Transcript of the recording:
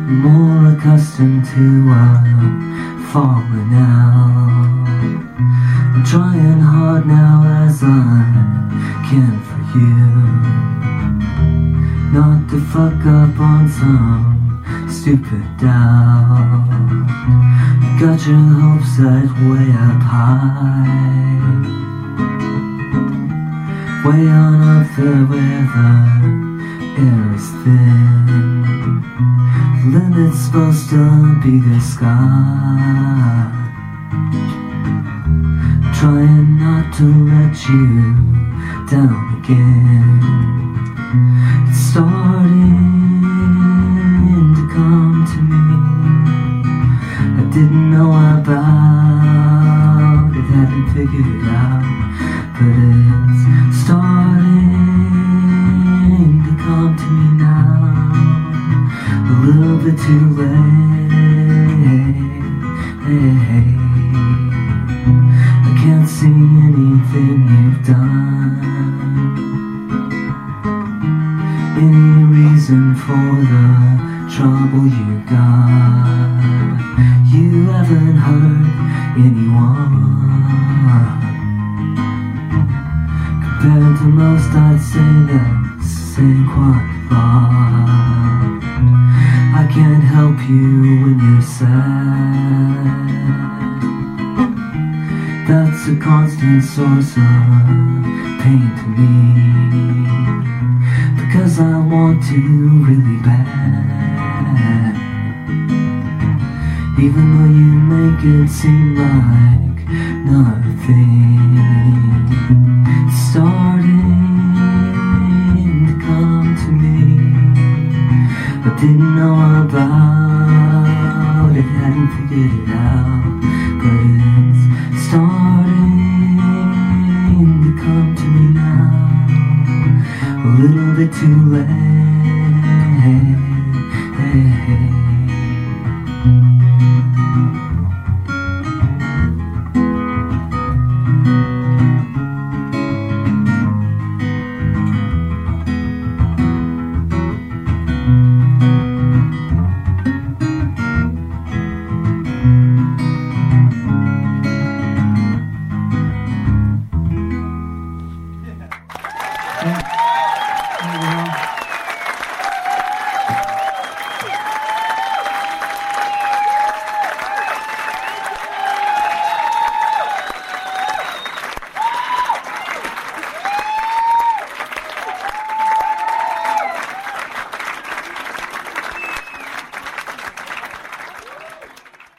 more accustomed to falling out. I'm trying hard now as I can for you, not to fuck up on some stupid doubt. Got your hopes set way up high, way on up there where the air is thin. The limit's supposed to be the sky. Trying not to let you down again. It's starting to come to me. I didn't know about it, hadn't figured it out, but it's starting to come to me now. A little bit too late. I can't see anything you've done, any reason for the trouble you got. You haven't hurt anyone. Compared to most, I'd say that's ain't quite a lot. I can't help you when you're sad. That's a constant source of pain to me, because I want to really bad. Even though you make it seem like nothing, it's starting to come to me. I didn't know about it, hadn't figured it out, but it's starting to come to me now. A little bit too late.